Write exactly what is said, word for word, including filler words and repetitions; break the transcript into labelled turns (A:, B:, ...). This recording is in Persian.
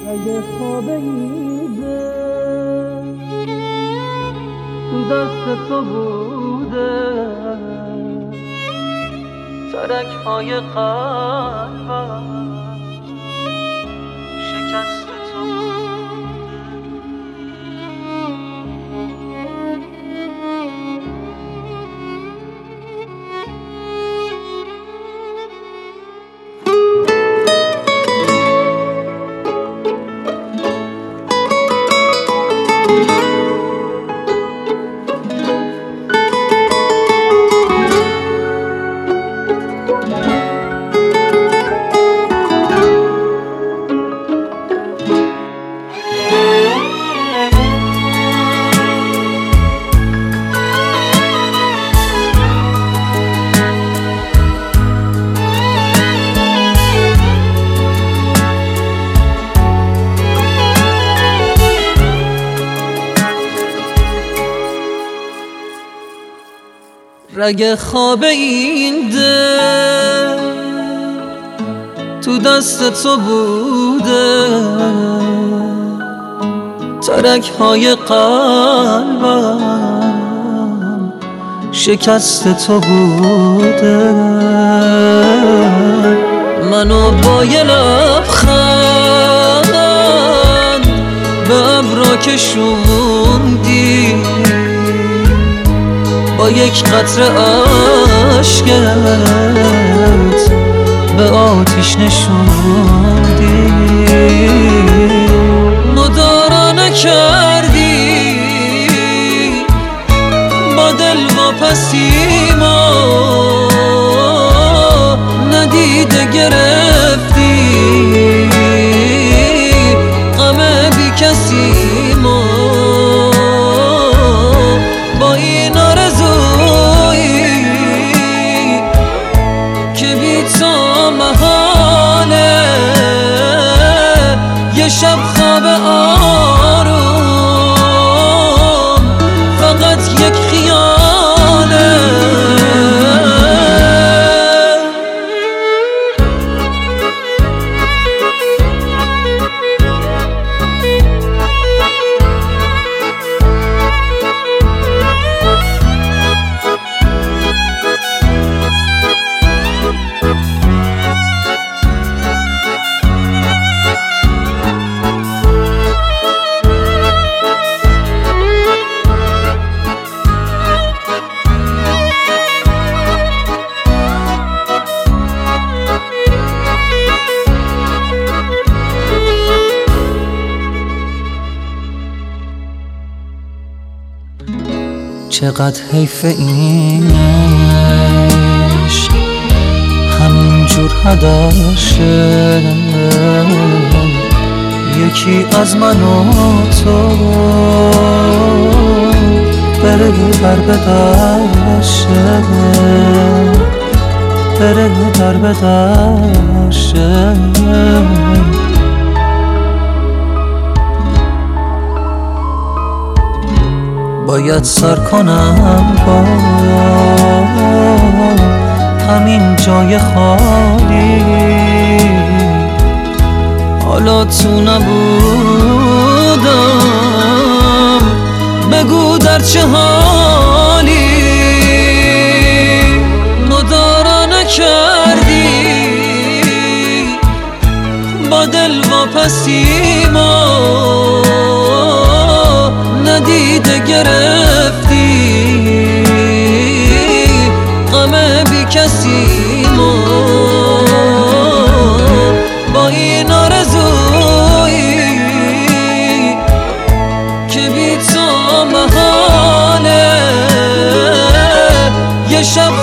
A: اگه خوابیده تو دست تو بوده، ترک های قلبم شکست تو بوده. رگ خواب این دل تو دست تو بوده، ترک های قلبم شکست تو بوده. منو با یه لبخند به ابرا کشوندی، با یک قطره عشقت به آتیش نشوندی. مدارا نکردی با دل واپسیما، ندیده گرفتی غم بی کسی ما. با این آرزویی که بی تو محاله، یه شب خواب آروم فقط یک خیاله. چقدر حیف این عشق همینجور هدر شه، یکی از من و تو بره در به در شه، بره در به در شه. باید سر کنم با همین جای خالی، حالا تو نبودم بگو در چه حالی. مدارا نکردی با دل واپسیما، ندیده گرفتی غم بی کسی ما. با این آرزویی که بی تو محاله، یه شب